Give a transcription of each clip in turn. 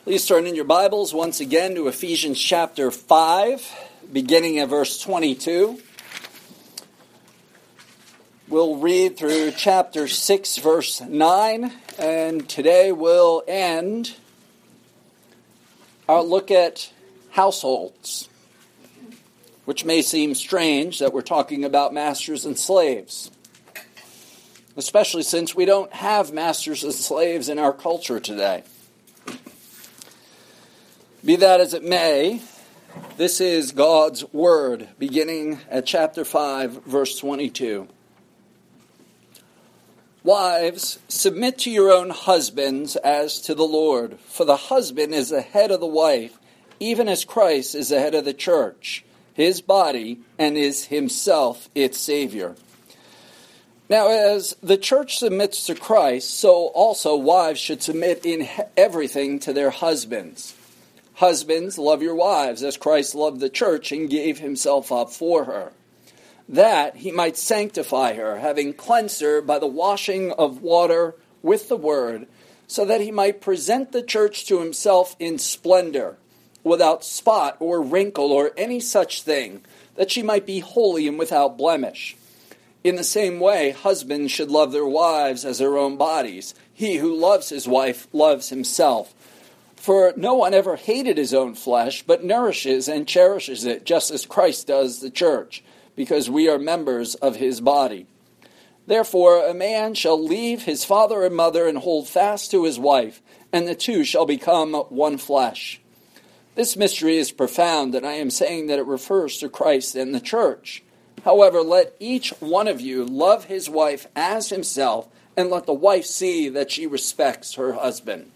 Please turn in your Bibles once again to Ephesians chapter 5, beginning at verse 22. We'll read through chapter 6, verse 9, and today we'll end our look at households, which may seem strange that we're talking about masters and slaves, especially since we don't have masters and slaves in our culture today. Be that as it may, this is God's Word, beginning at chapter 5, verse 22. Wives, submit to your own husbands as to the Lord, for the husband is the head of the wife, even as Christ is the head of the church, his body, and is himself its Savior. Now, as the church submits to Christ, so also wives should submit in everything to their husbands. Husbands, love your wives as Christ loved the church and gave himself up for her, that he might sanctify her, having cleansed her by the washing of water with the word, so that he might present the church to himself in splendor, without spot or wrinkle or any such thing, that she might be holy and without blemish. In the same way, husbands should love their wives as their own bodies. He who loves his wife loves himself. For no one ever hated his own flesh, but nourishes and cherishes it, just as Christ does the church, because we are members of his body. Therefore, a man shall leave his father and mother and hold fast to his wife, and the two shall become one flesh. This mystery is profound, and I am saying that it refers to Christ and the church. However, let each one of you love his wife as himself, and let the wife see that she respects her husband.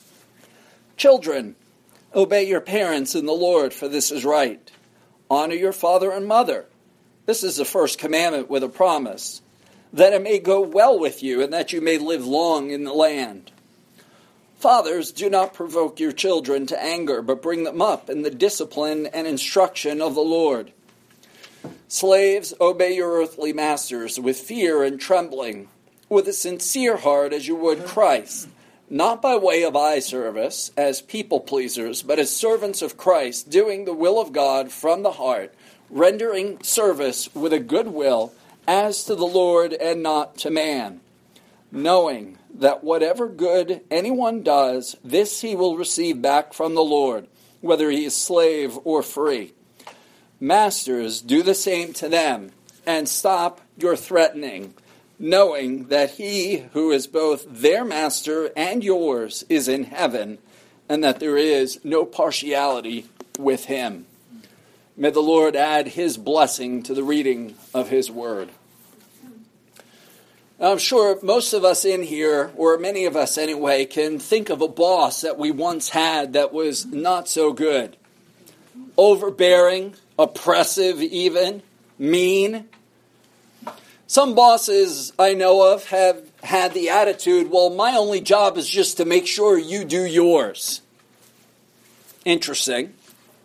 Children, obey your parents in the Lord, for this is right. Honor your father and mother. This is the first commandment with a promise, that it may go well with you and that you may live long in the land. Fathers, do not provoke your children to anger, but bring them up in the discipline and instruction of the Lord. Slaves, obey your earthly masters with fear and trembling, with a sincere heart as you would Christ, not by way of eye service, as people pleasers, but as servants of Christ, doing the will of God from the heart, rendering service with a good will, as to the Lord and not to man, knowing that whatever good anyone does, this he will receive back from the Lord, whether he is slave or free. Masters, do the same to them, and stop your threatening, knowing that he who is both their master and yours is in heaven, and that there is no partiality with him. May the Lord add his blessing to the reading of his word. Now, I'm sure most of us in here, or many of us anyway, can think of a boss that we once had that was not so good. Overbearing, oppressive even, mean. Some bosses I know of have had the attitude, well, my only job is just to make sure you do yours. Interesting.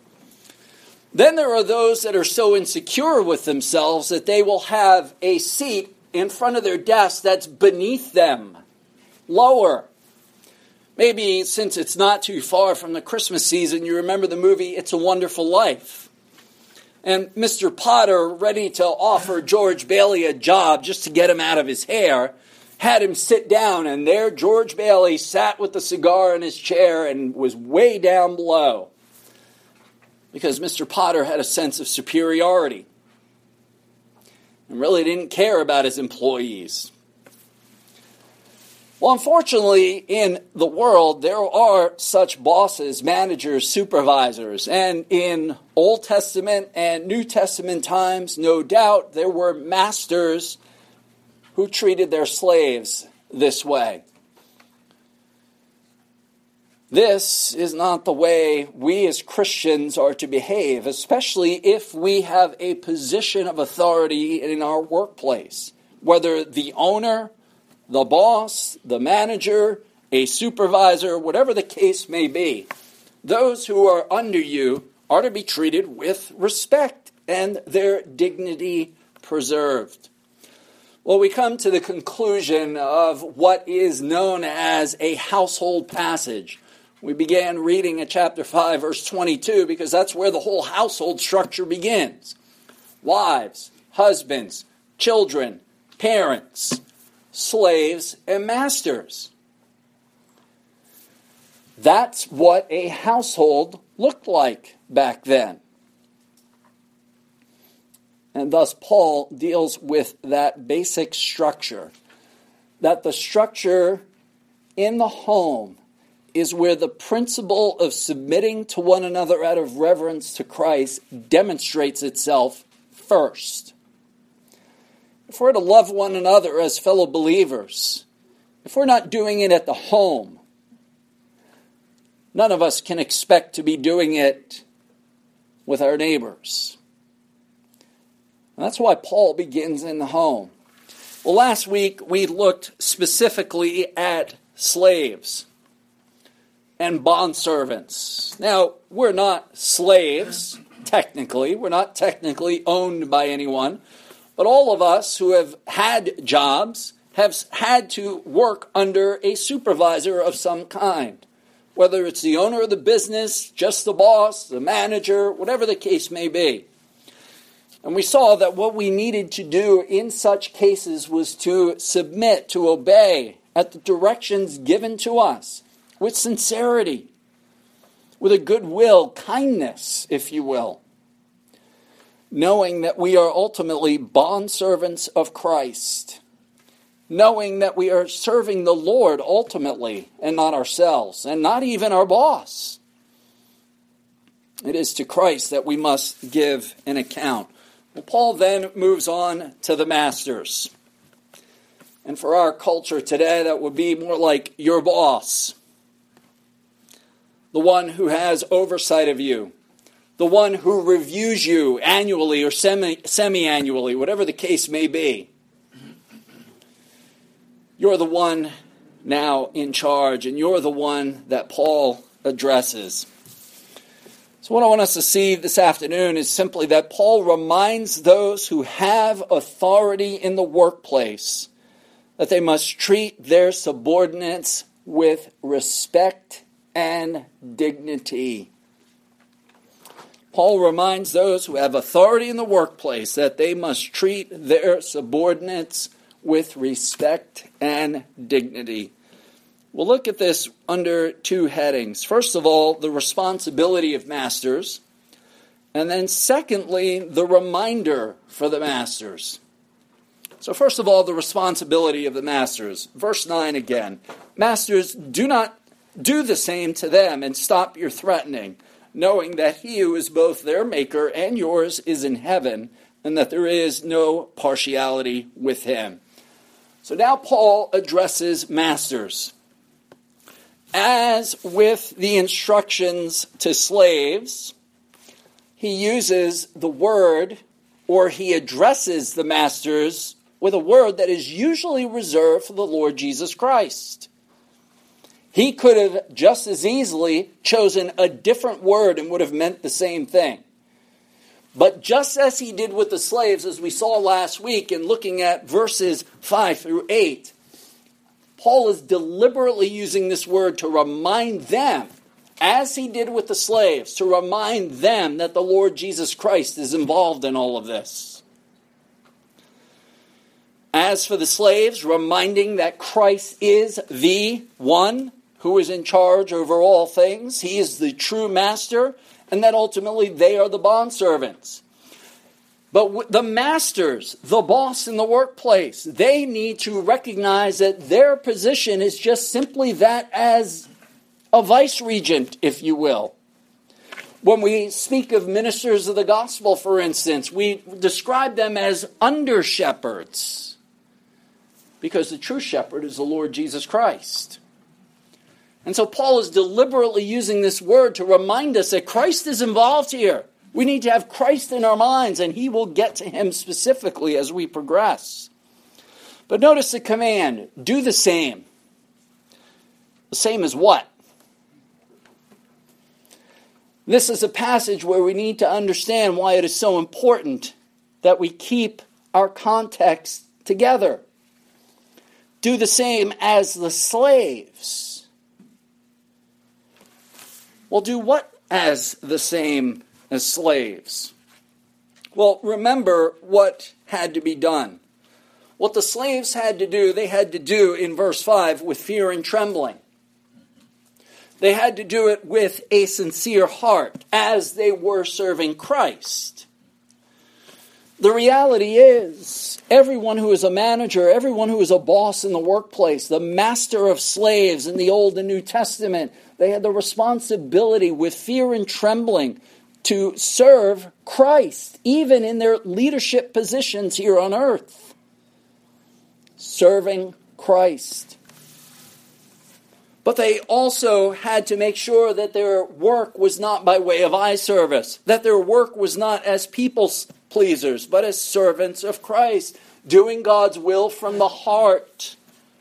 Then there are those that are so insecure with themselves that they will have a seat in front of their desk that's beneath them, lower. Maybe since it's not too far from the Christmas season, you remember the movie It's a Wonderful Life. And Mr. Potter, ready to offer George Bailey a job just to get him out of his hair, had him sit down, and there George Bailey sat with the cigar in his chair and was way down below. Because Mr. Potter had a sense of superiority and really didn't care about his employees. Well, unfortunately, in the world, there are such bosses, managers, supervisors. And in Old Testament and New Testament times, no doubt, there were masters who treated their slaves this way. This is not the way we as Christians are to behave, especially if we have a position of authority in our workplace, whether the owner, the boss, the manager, a supervisor, whatever the case may be. Those who are under you are to be treated with respect and their dignity preserved. Well, we come to the conclusion of what is known as a household passage, We began reading at chapter 5, verse 22, because that's where the whole household structure begins. Wives, husbands, children, parents, slaves, and masters. That's what a household looked like back then. And thus Paul deals with that basic structure. That the structure in the home is where the principle of submitting to one another out of reverence to Christ demonstrates itself first. If we're to love one another as fellow believers, if we're not doing it at the home, none of us can expect to be doing it with our neighbors. And that's why Paul begins in the home. Well, last week we looked specifically at slaves and bondservants. Now, we're not slaves, technically. We're not technically owned by anyone. But all of us who have had jobs have had to work under a supervisor of some kind. Whether it's the owner of the business, just the boss, the manager, whatever the case may be. And we saw that what we needed to do in such cases was to submit, to obey at the directions given to us with sincerity, with a good will, kindness, if you will, knowing that we are ultimately bondservants of Christ, knowing that we are serving the Lord ultimately and not ourselves, and not even our boss. It is to Christ that we must give an account. Well, Paul then moves on to the masters. And for our culture today, that would be more like your boss. The one who has oversight of you. The one who reviews you annually or semi-annually, whatever the case may be. You're the one now in charge, and you're the one that Paul addresses. So what I want us to see this afternoon is simply that Paul reminds those who have authority in the workplace that they must treat their subordinates with respect and dignity. Paul reminds those who have authority in the workplace that they must treat their subordinates with respect and dignity. We'll look at this under two headings. First of all, the responsibility of masters. And then secondly, the reminder for the masters. So first of all, the responsibility of the masters. Verse 9 again. Masters, do not do the same to them and stop your threatening, knowing that he who is both their maker and yours is in heaven, and that there is no partiality with him. So now Paul addresses masters. As with the instructions to slaves, he uses the word, or he addresses the masters with a word that is usually reserved for the Lord Jesus Christ. He could have just as easily chosen a different word and would have meant the same thing. But just as he did with the slaves, as we saw last week in looking at verses 5 through 8, Paul is deliberately using this word to remind them, as he did with the slaves, to remind them that the Lord Jesus Christ is involved in all of this. As for the slaves, reminding that Christ is the one who is in charge over all things. He is the true master, and that ultimately they are the bondservants. But the masters, the boss in the workplace, they need to recognize that their position is just simply that as a vice-regent, if you will. When we speak of ministers of the gospel, for instance, we describe them as under-shepherds, because the true shepherd is the Lord Jesus Christ. And so Paul is deliberately using this word to remind us that Christ is involved here. We need to have Christ in our minds, and he will get to him specifically as we progress. But notice the command, do the same. The same as what? This is a passage where we need to understand why it is so important that we keep our context together. Do the same as the slaves. Well, do what as the same as slaves? Well, remember what had to be done. What the slaves had to do, they had to do in verse 5 with fear and trembling. They had to do it with a sincere heart as they were serving Christ. The reality is, everyone who is a manager, everyone who is a boss in the workplace, the master of slaves in the Old and New Testament, they had the responsibility with fear and trembling to serve Christ, even in their leadership positions here on earth. Serving Christ. But they also had to make sure that their work was not by way of eye service, that their work was not as people pleasers, but as servants of Christ, doing God's will from the heart,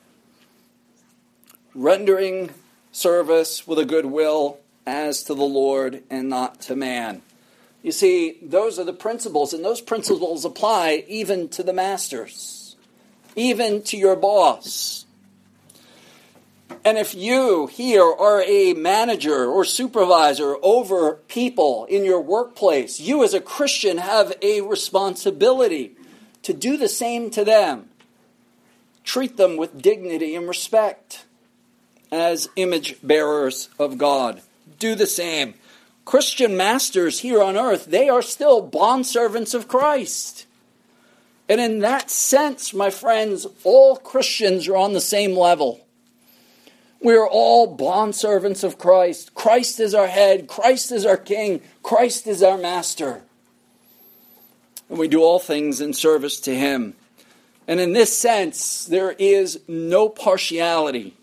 rendering service with a good will as to the Lord and not to man. You see, those are the principles, and those principles apply even to the masters, even to your boss. And if you here are a manager or supervisor over people in your workplace, you as a Christian have a responsibility to do the same to them. Treat them with dignity and respect as image bearers of God. Do the same. Christian masters here on earth, they are still bondservants of Christ. And in that sense, my friends, all Christians are on the same level. We are all bondservants of Christ. Christ is our head. Christ is our king. Christ is our master. And we do all things in service to him. And in this sense, there is no partiality.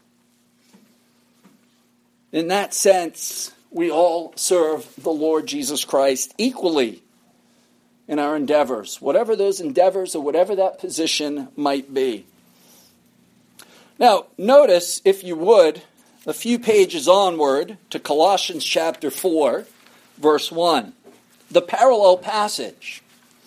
In that sense, we all serve the Lord Jesus Christ equally in our endeavors, whatever those endeavors or whatever that position might be. Now, notice, if you would, a few pages onward to Colossians chapter 4, verse 1, the parallel passage.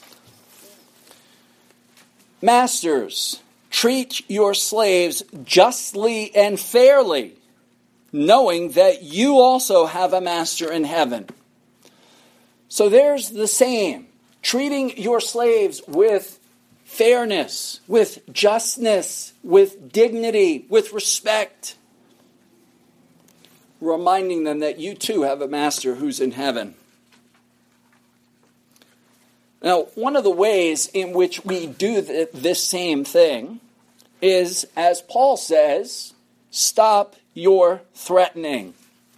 Masters, treat your slaves justly and fairly, knowing that you also have a master in heaven. So there's the same. Treating your slaves with fairness, with justness, with dignity, with respect. Reminding them that you too have a master who's in heaven. Now, one of the ways in which we do this same thing is, as Paul says, stop your threatening.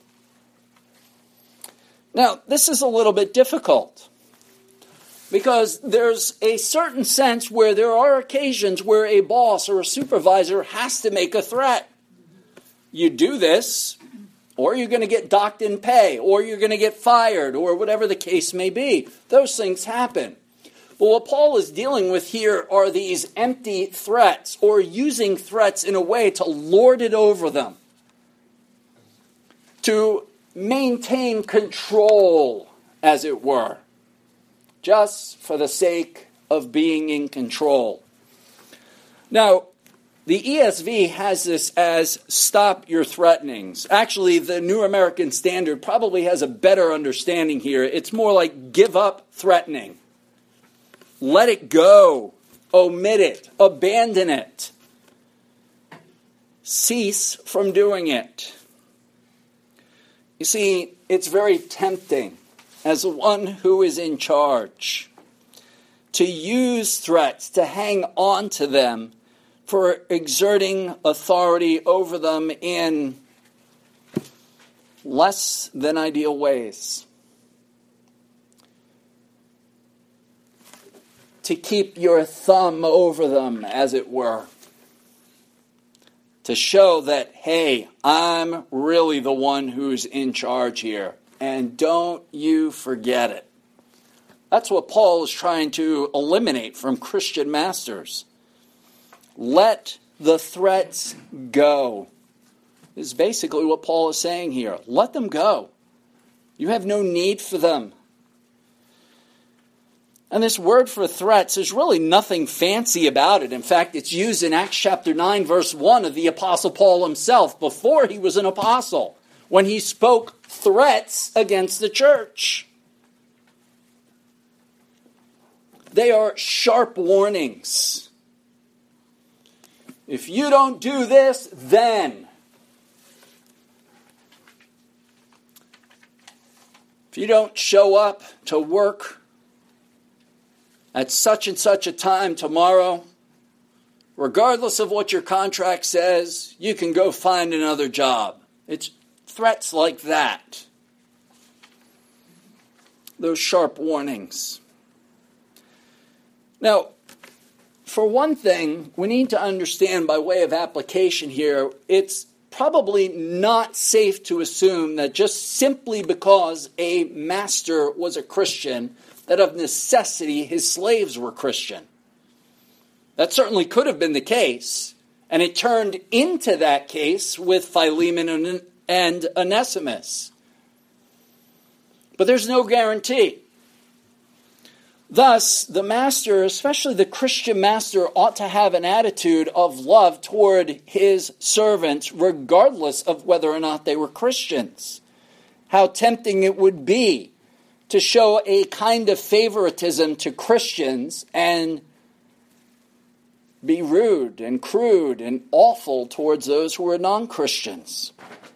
Now, this is a little bit difficult, because there's a certain sense where there are occasions where a boss or a supervisor has to make a threat. You do this, or you're going to get docked in pay, or you're going to get fired, or whatever the case may be. Those things happen. But what Paul is dealing with here are these empty threats, or using threats in a way to lord it over them, to maintain control, as it were, just for the sake of being in control. Now, the ESV has this as stop your threatenings. Actually, the New American Standard probably has a better understanding here. It's more like give up threatening. Let it go. Omit it. Abandon it. Cease from doing it. You see, it's very tempting as the one who is in charge to use threats, to hang on to them for exerting authority over them in less than ideal ways. To keep your thumb over them, as it were. To show that, hey, I'm really the one who's in charge here. And don't you forget it. That's what Paul is trying to eliminate from Christian masters. Let the threats go. This is basically what Paul is saying here. Let them go. You have no need for them. And this word for threats, is really nothing fancy about it. In fact, it's used in Acts chapter 9, verse 1 of the Apostle Paul himself, before he was an apostle, when he spoke threats against the church. They are sharp warnings. If you don't do this, then. If you don't show up to work at such and such a time tomorrow, regardless of what your contract says, you can go find another job. It's threats like that. Those sharp warnings. Now, for one thing, we need to understand by way of application here, it's probably not safe to assume that just simply because a master was a Christian, that of necessity his slaves were Christian. That certainly could have been the case, and it turned into that case with Philemon and Onesimus. But there's no guarantee. Thus, the master, especially the Christian master, ought to have an attitude of love toward his servants, regardless of whether or not they were Christians. How tempting it would be to show a kind of favoritism to Christians and be rude and crude and awful towards those who are non-Christians.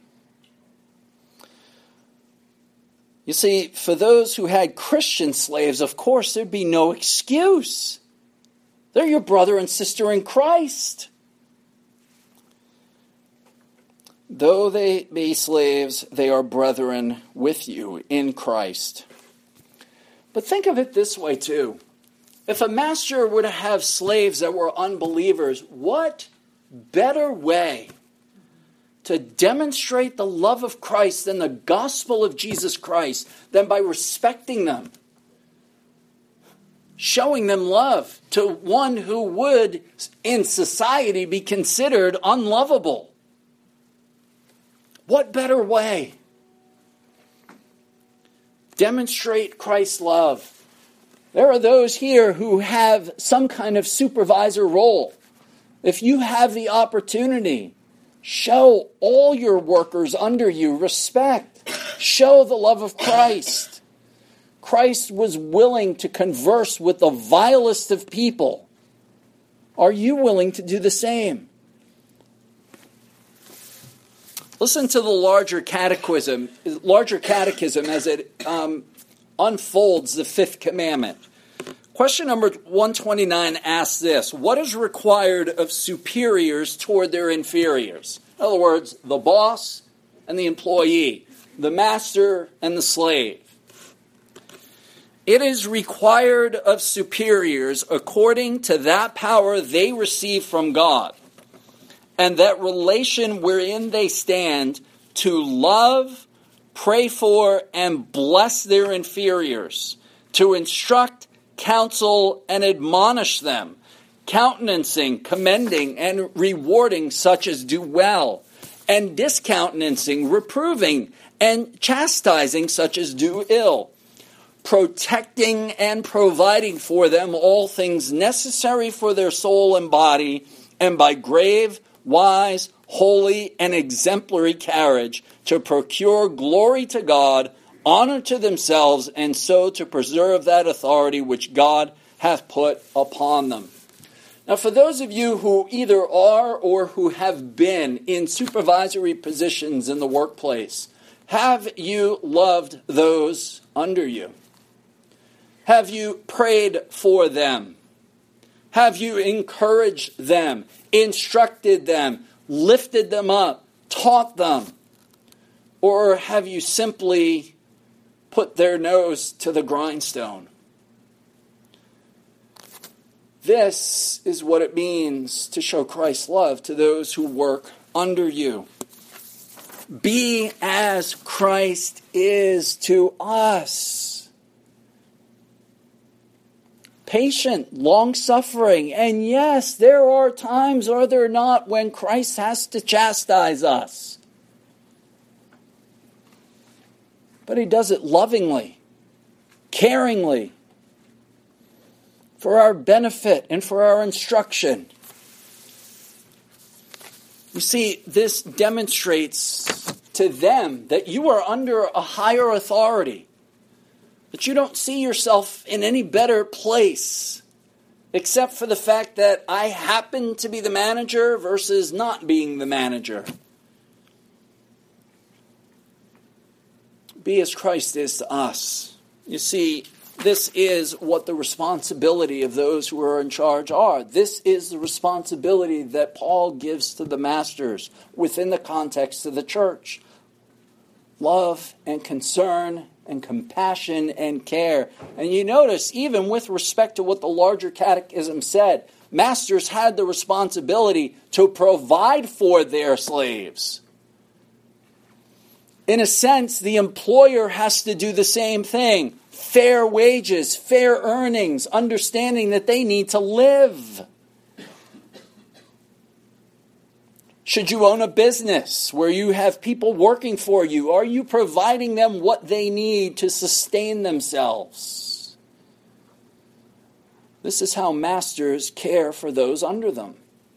You see, for those who had Christian slaves, of course, there'd be no excuse. They're your brother and sister in Christ. Though they be slaves, they are brethren with you in Christ. But think of it this way, too. If a master were to have slaves that were unbelievers, what better way to demonstrate the love of Christ and the gospel of Jesus Christ than by respecting them, showing them love to one who would in society be considered unlovable? What better way? Demonstrate Christ's love. There are those here who have some kind of supervisor role. If you have the opportunity, show all your workers under you respect. Show the love of Christ. Christ was willing to converse with the vilest of people. Are you willing to do the same? Listen to the larger catechism as it unfolds the fifth commandment. Question number 129 asks this: what is required of superiors toward their inferiors? In other words, the boss and the employee, the master and the slave. It is required of superiors according to that power they receive from God, and that relation wherein they stand, to love, pray for, and bless their inferiors, to instruct, counsel, and admonish them, countenancing, commending, and rewarding such as do well, and discountenancing, reproving, and chastising such as do ill, protecting and providing for them all things necessary for their soul and body, and by grave, wise, holy, and exemplary carriage to procure glory to God, honor to themselves, and so to preserve that authority which God hath put upon them. Now, for those of you who either are or who have been in supervisory positions in the workplace, have you loved those under you? Have you prayed for them? Have you encouraged them, instructed them, lifted them up, taught them? Or have you simply put their nose to the grindstone? This is what it means to show Christ's love to those who work under you. Be as Christ is to us. Patient, long-suffering, and yes, there are times, are there not, when Christ has to chastise us. But he does it lovingly, caringly, for our benefit and for our instruction. You see, this demonstrates to them that you are under a higher authority, that you don't see yourself in any better place except for the fact that I happen to be the manager versus not being the manager. Be as Christ is to us. You see, this is what the responsibility of those who are in charge are. This is the responsibility that Paul gives to the masters within the context of the church. Love and concern and compassion and care. And you notice, even with respect to what the larger catechism said, masters had the responsibility to provide for their slaves. In a sense, the employer has to do the same thing. Fair wages, fair earnings, understanding that they need to live. Should you own a business where you have people working for you, are you providing them what they need to sustain themselves? This is how masters care for those under them.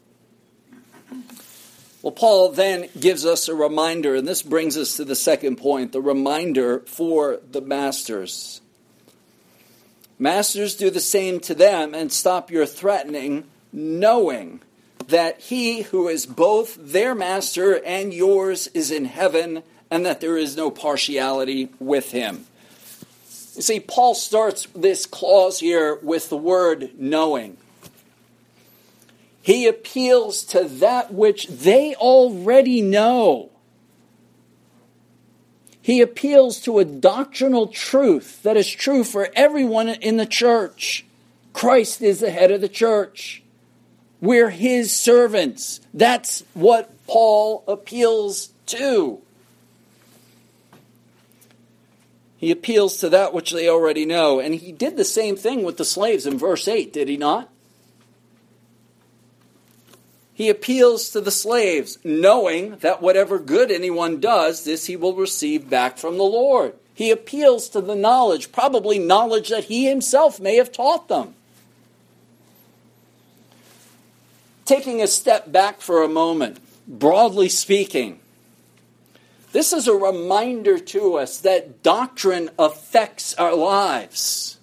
Well, Paul then gives us a reminder, and this brings us to the second point, the reminder for the masters. Masters, do the same to them and stop your threatening, knowing that he who is both their master and yours is in heaven, and that there is no partiality with him. You see, Paul starts this clause here with the word knowing. He appeals to that which they already know. He appeals to a doctrinal truth that is true for everyone in the church. Christ is the head of the church. We're his servants. That's what Paul appeals to. He appeals to that which they already know. And he did the same thing with the slaves in verse 8, did he not? He appeals to the slaves, knowing that whatever good anyone does, this he will receive back from the Lord. He appeals to the knowledge, probably knowledge that he himself may have taught them. Taking a step back for a moment, broadly speaking, this is a reminder to us that doctrine affects our lives.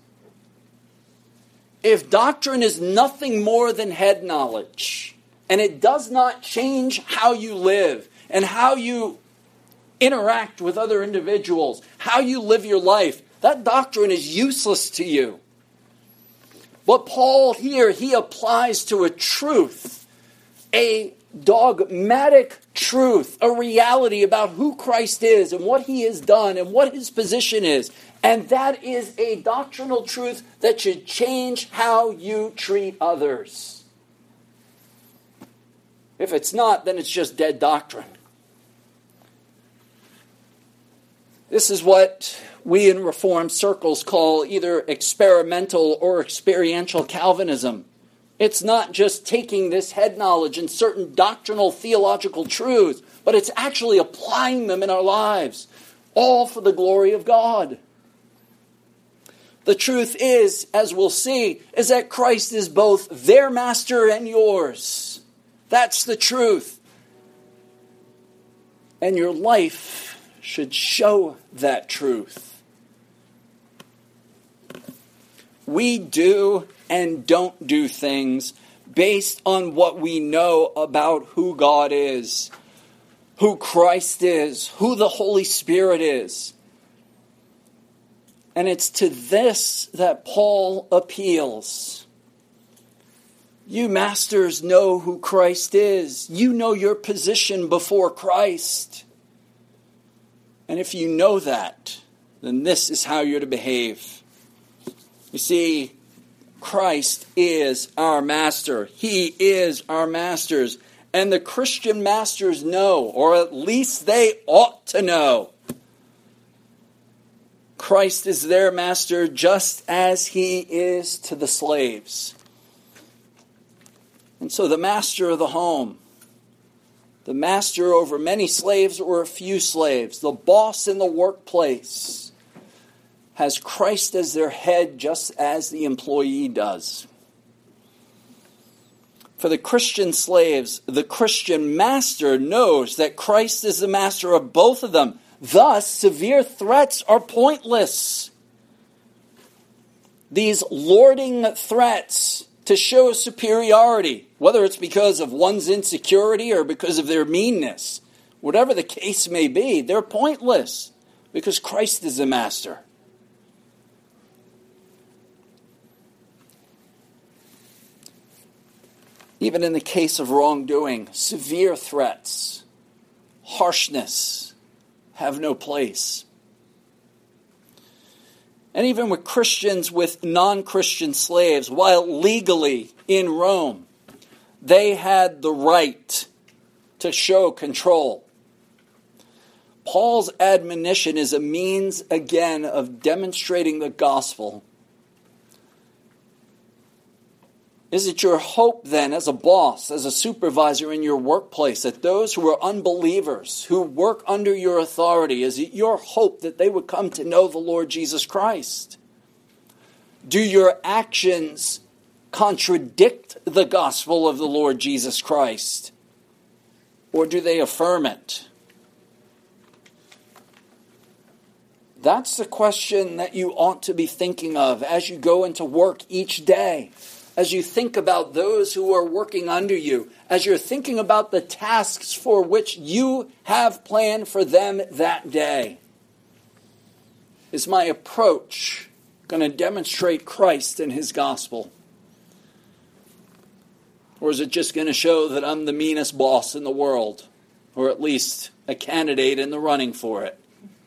If doctrine is nothing more than head knowledge, and it does not change how you live and how you interact with other individuals, how you live your life, that doctrine is useless to you. But Paul here, he applies to a truth, a dogmatic truth, a reality about who Christ is and what he has done and what his position is. And that is a doctrinal truth that should change how you treat others. If it's not, then it's just dead doctrine. This is what we in Reformed circles call either experimental or experiential Calvinism. It's not just taking this head knowledge and certain doctrinal theological truths, but it's actually applying them in our lives, all for the glory of God. The truth is, as we'll see, is that Christ is both their master and yours. That's the truth. And your life should show that truth. We do and don't do things based on what we know about who God is, who Christ is, who the Holy Spirit is. And it's to this that Paul appeals. You masters know who Christ is. You know your position before Christ. And if you know that, then this is how you're to behave. You see, Christ is our master. He is our masters. And the Christian masters know, or at least they ought to know, Christ is their master just as he is to the slaves. And so the master of the home, the master over many slaves or a few slaves, the boss in the workplace, has Christ as their head just as the employee does. For the Christian slaves, the Christian master knows that Christ is the master of both of them. Thus, severe threats are pointless. These lording threats to show superiority, whether it's because of one's insecurity or because of their meanness, whatever the case may be, they're pointless because Christ is the master. Even in the case of wrongdoing, severe threats, harshness have no place. And even with Christians with non-Christian slaves, while legally in Rome, they had the right to show control. Paul's admonition is a means, again, of demonstrating the gospel. Is it your hope then, as a boss, as a supervisor in your workplace, that those who are unbelievers, who work under your authority, is it your hope that they would come to know the Lord Jesus Christ? Do your actions contradict the gospel of the Lord Jesus Christ? Or do they affirm it? That's the question that you ought to be thinking of as you go into work each day. As you think about those who are working under you, as you're thinking about the tasks for which you have planned for them that day. Is my approach going to demonstrate Christ and his gospel? Or is it just going to show that I'm the meanest boss in the world, or at least a candidate in the running for it?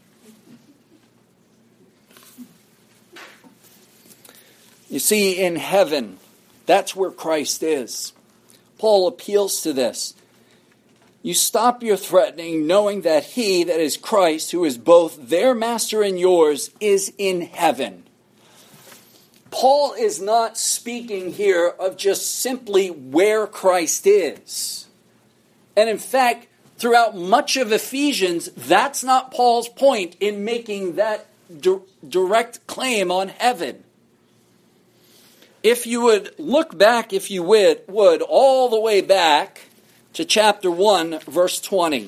You see, in heaven, that's where Christ is. Paul appeals to this. You stop your threatening, knowing that he, that is Christ, who is both their master and yours, is in heaven. Paul is not speaking here of just simply where Christ is. And in fact, throughout much of Ephesians, that's not Paul's point in making that direct claim on heaven. If you would look back, if you would, all the way back to chapter 1, verse 20.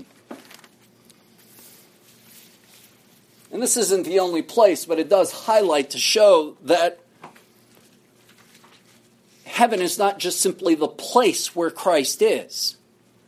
And this isn't the only place, but it does highlight to show that heaven is not just simply the place where Christ is.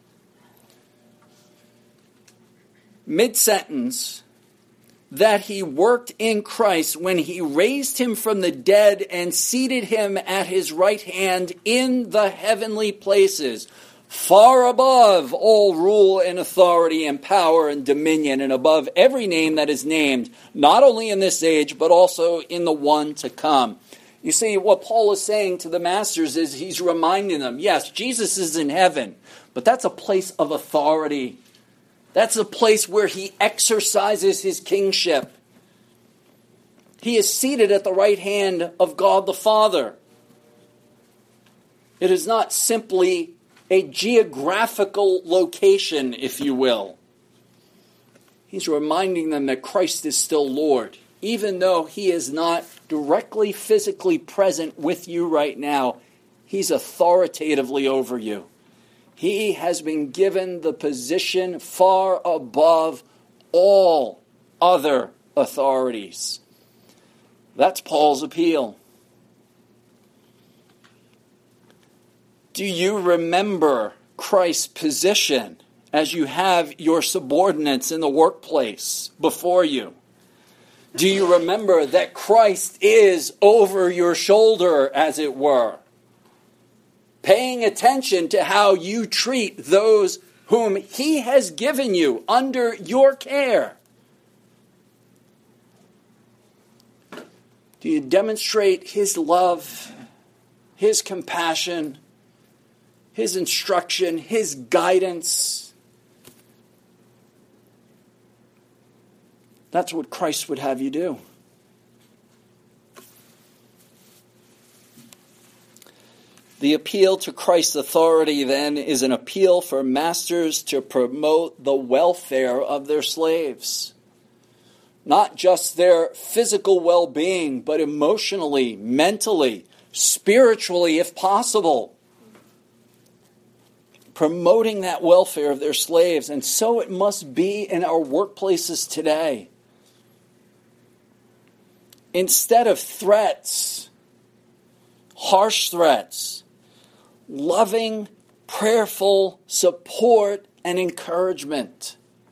Mid-sentence, that he worked in Christ when he raised him from the dead and seated him at his right hand in the heavenly places, far above all rule and authority and power and dominion, and above every name that is named, not only in this age, but also in the one to come. You see, what Paul is saying to the masters is he's reminding them, yes, Jesus is in heaven, but that's a place of authority. That's a place where he exercises his kingship. He is seated at the right hand of God the Father. It is not simply a geographical location, if you will. He's reminding them that Christ is still Lord, even though he is not directly physically present with you right now. He's authoritatively over you. He has been given the position far above all other authorities. That's Paul's appeal. Do you remember Christ's position as you have your subordinates in the workplace before you? Do you remember that Christ is over your shoulder, as it were? Paying attention to how you treat those whom he has given you under your care. Do you demonstrate his love, his compassion, his instruction, his guidance? That's what Christ would have you do. The appeal to Christ's authority, then, is an appeal for masters to promote the welfare of their slaves. Not just their physical well-being, but emotionally, mentally, spiritually, if possible. promoting that welfare of their slaves. And so it must be in our workplaces today. Instead of threats, harsh threats, loving, prayerful support and encouragement,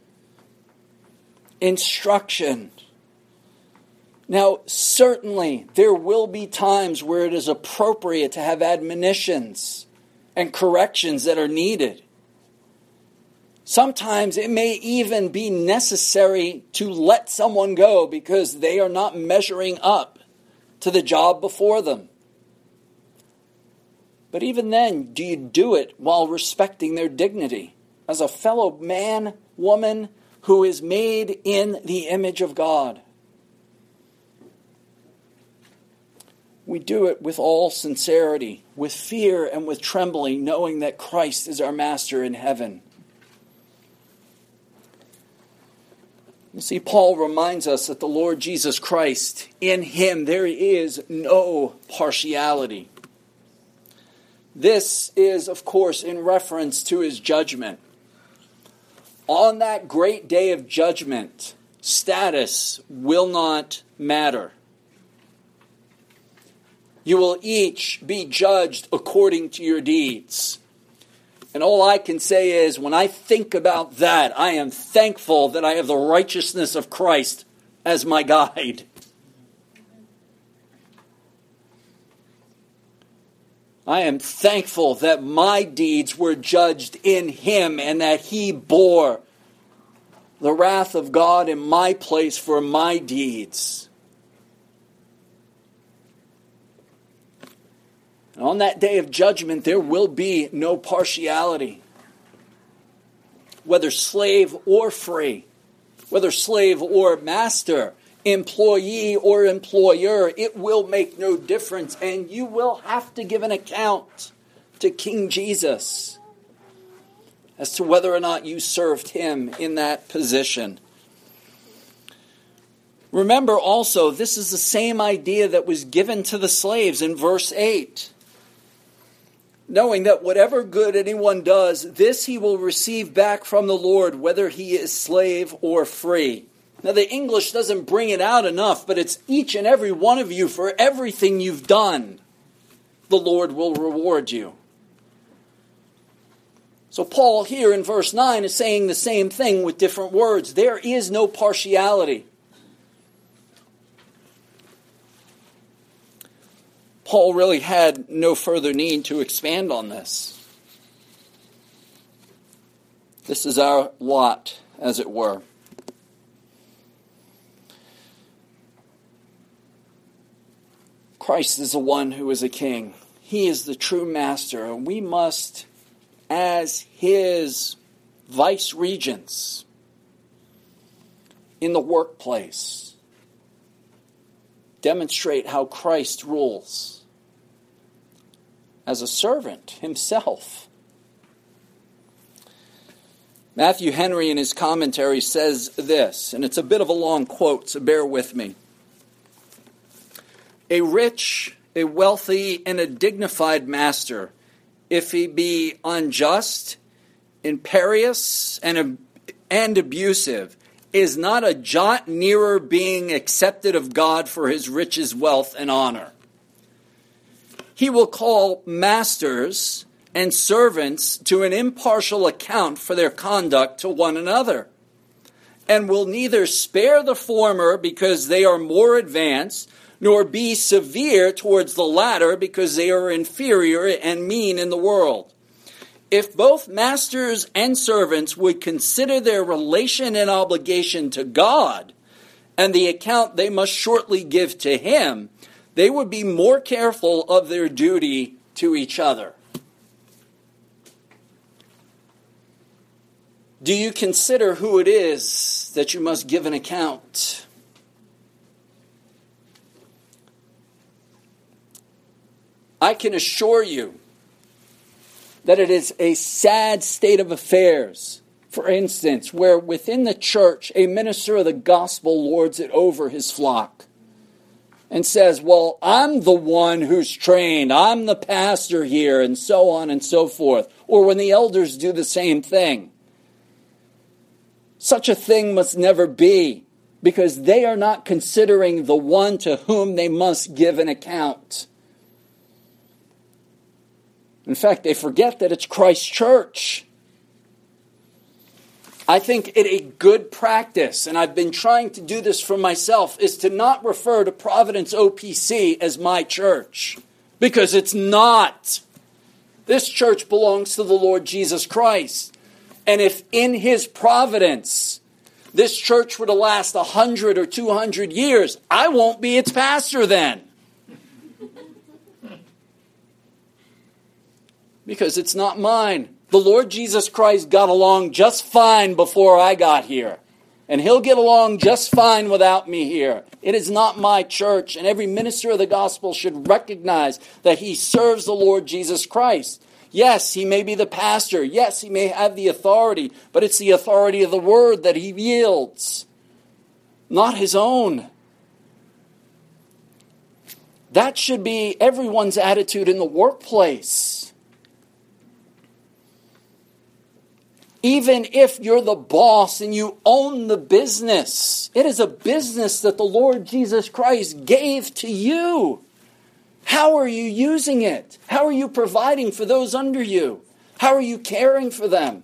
instruction. Now, certainly there will be times where it is appropriate to have admonitions and corrections that are needed. Sometimes it may even be necessary to let someone go because they are not measuring up to the job before them. But even then, do you do it while respecting their dignity as a fellow man, woman who is made in the image of God? We do it with all sincerity, with fear and with trembling, knowing that Christ is our master in heaven. You see, Paul reminds us that the Lord Jesus Christ, in him there is no partiality. This is, of course, in reference to his judgment. On that great day of judgment, status will not matter. You will each be judged according to your deeds. And all I can say is, when I think about that, I am thankful that I have the righteousness of Christ as my guide. I am thankful that my deeds were judged in him and that he bore the wrath of God in my place for my deeds. And on that day of judgment, there will be no partiality. Whether slave or free, whether slave or master, employee or employer, it will make no difference. And you will have to give an account to King Jesus as to whether or not you served him in that position. Remember also, this is the same idea that was given to the slaves in verse 8. Knowing that whatever good anyone does, this he will receive back from the Lord, whether he is slave or free. Now the English doesn't bring it out enough, but it's each and every one of you for everything you've done. The Lord will reward you. So Paul here in verse 9 is saying the same thing with different words. There is no partiality. Paul really had no further need to expand on this. This is our lot, as it were. Christ is the one who is a king. He is the true master, and we must, as his vice regents in the workplace, demonstrate how Christ rules as a servant himself. Matthew Henry in his commentary says this, and it's a bit of a long quote, so bear with me. A rich, a wealthy, and a dignified master, if he be unjust, imperious, and abusive, is not a jot nearer being accepted of God for his riches, wealth, and honor. He will call masters and servants to an impartial account for their conduct to one another, and will neither spare the former because they are more advanced, nor be severe towards the latter because they are inferior and mean in the world. If both masters and servants would consider their relation and obligation to God and the account they must shortly give to him, they would be more careful of their duty to each other. Do you consider who it is that you must give an account? I can assure you that it is a sad state of affairs, for instance, where within the church a minister of the gospel lords it over his flock. and says, well, I'm the one who's trained, I'm the pastor here, and so on and so forth. Or when the elders do the same thing. Such a thing must never be, because they are not considering the one to whom they must give an account. In fact, they forget that it's Christ's church. I think it a good practice, and I've been trying to do this for myself, is to not refer to Providence OPC as my church. Because it's not. This church belongs to the Lord Jesus Christ. And if in His providence this church were to last 100 or 200 years, I won't be its pastor then. Because it's not mine. The Lord Jesus Christ got along just fine before I got here. And He'll get along just fine without me here. It is not my church. And every minister of the gospel should recognize that he serves the Lord Jesus Christ. Yes, he may be the pastor. Yes, he may have the authority. But it's the authority of the word that he wields, not his own. That should be everyone's attitude in the workplace. Even if you're the boss and you own the business, it is a business that the Lord Jesus Christ gave to you. How are you using it? How are you providing for those under you? How are you caring for them?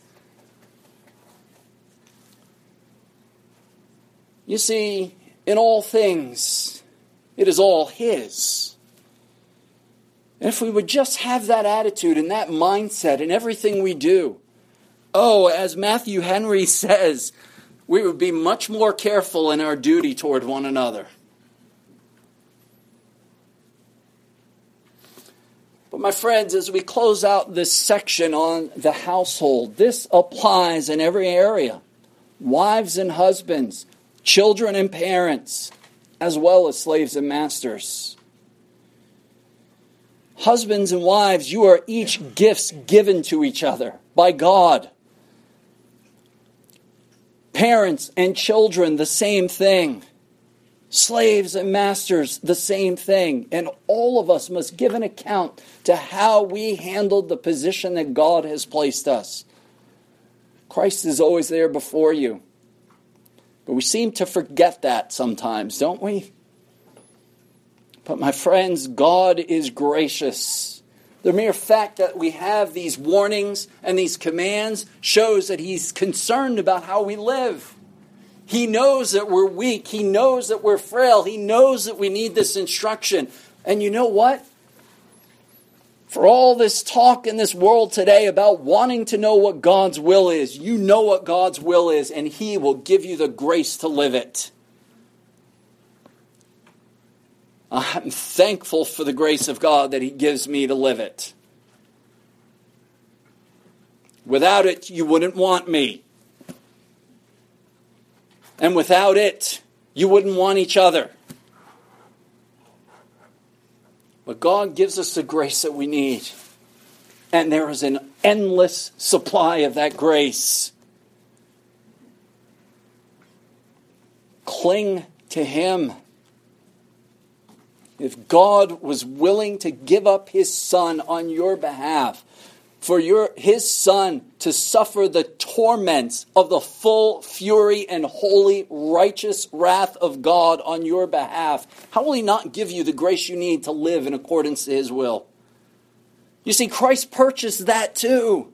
You see, in all things, it is all His. And if we would just have that attitude and that mindset in everything we do, as Matthew Henry says, we would be much more careful in our duty toward one another. But my friends, as we close out this section on the household, this applies in every area. Wives and husbands, children and parents, as well as slaves and masters. Husbands and wives, you are each gifts given to each other by God. Parents and children, the same thing. Slaves and masters, the same thing. And all of us must give an account to how we handled the position that God has placed us. Christ is always there before you. But we seem to forget that sometimes, don't we? But my friends, God is gracious. The mere fact that we have these warnings and these commands shows that He's concerned about how we live. He knows that we're weak. He knows that we're frail. He knows that we need this instruction. And you know what? For all this talk in this world today about wanting to know what God's will is, you know what God's will is, and He will give you the grace to live it. I'm thankful for the grace of God that He gives me to live it. Without it, you wouldn't want me. And without it, you wouldn't want each other. But God gives us the grace that we need. And there is an endless supply of that grace. Cling to Him. If God was willing to give up His Son on your behalf, for His Son to suffer the torments of the full fury and holy, righteous wrath of God on your behalf, how will He not give you the grace you need to live in accordance to His will? You see, Christ purchased that too.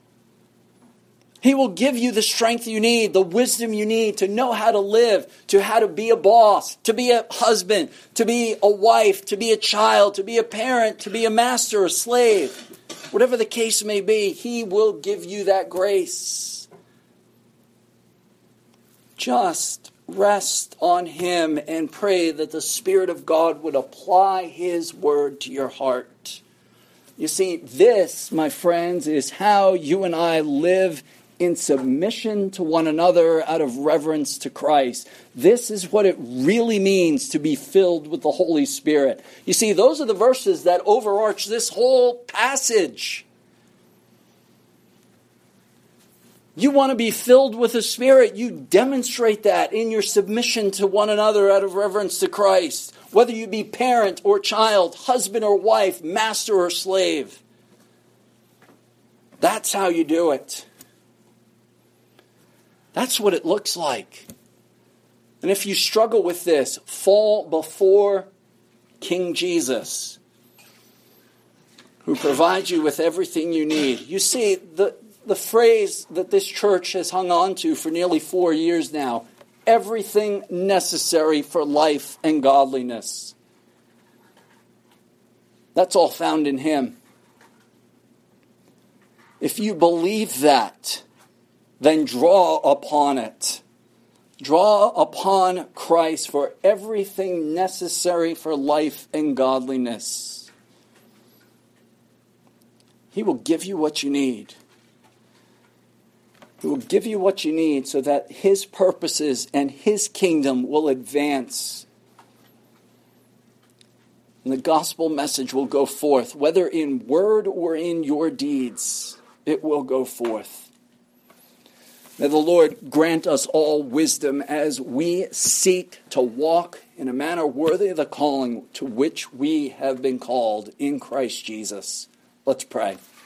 He will give you the strength you need, the wisdom you need to know how to live, to how to be a boss, to be a husband, to be a wife, to be a child, to be a parent, to be a master or slave. Whatever the case may be, He will give you that grace. Just rest on Him and pray that the Spirit of God would apply His word to your heart. You see, this, my friends, is how you and I live in submission to one another out of reverence to Christ. This is what it really means to be filled with the Holy Spirit. You see, those are the verses that overarch this whole passage. You want to be filled with the Spirit. You demonstrate that in your submission to one another out of reverence to Christ. Whether you be parent or child, husband or wife, master or slave. That's how you do it. That's what it looks like. And if you struggle with this, fall before King Jesus, who provides you with everything you need. You see, the phrase that this church has hung on to for nearly 4 years now, everything necessary for life and godliness. That's all found in Him. If you believe that, then draw upon it. Draw upon Christ for everything necessary for life and godliness. He will give you what you need. He will give you what you need so that His purposes and His kingdom will advance. And the gospel message will go forth, whether in word or in your deeds, it will go forth. May the Lord grant us all wisdom as we seek to walk in a manner worthy of the calling to which we have been called in Christ Jesus. Let's pray.